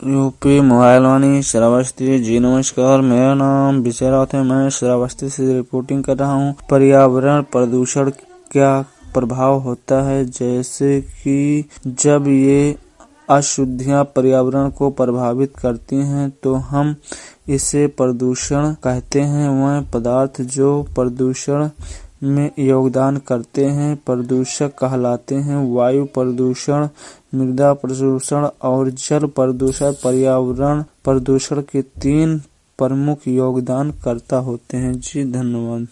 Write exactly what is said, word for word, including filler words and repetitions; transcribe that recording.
UP mobile Vani Shravasti ji नमस्कार। मेरा नाम विजय राउत है। मैं श्रावस्ती से रिपोर्टिंग कर रहा हूँ। पर्यावरण प्रदूषण क्या प्रभाव होता है, जैसे कि जब ये अशुद्धियाँ पर्यावरण को प्रभावित करती हैं तो हम इसे प्रदूषण कहते हैं। वह पदार्थ जो प्रदूषण में योगदान करते हैं प्रदूषक कहलाते हैं। वायु प्रदूषण, मृदा प्रदूषण और जल प्रदूषण पर्यावरण प्रदूषण के तीन प्रमुख योगदानकर्ता होते हैं। जी धन्यवाद।